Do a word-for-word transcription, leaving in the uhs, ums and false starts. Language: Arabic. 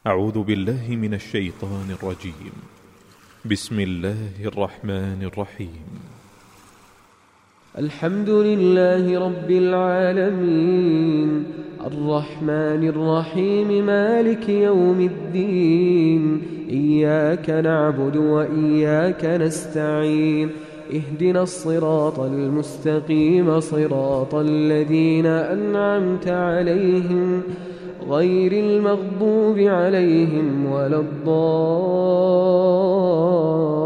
أعوذ بالله من الشيطان الرجيم. بسم الله الرحمن الرحيم. الحمد لله رب العالمين الرحمن الرحيم مالك يوم الدين. إياك نعبد وإياك نستعين. اهدنا الصراط المستقيم صراط الذين أنعمت عليهم غير المغضوب عليهم ولا الضالين.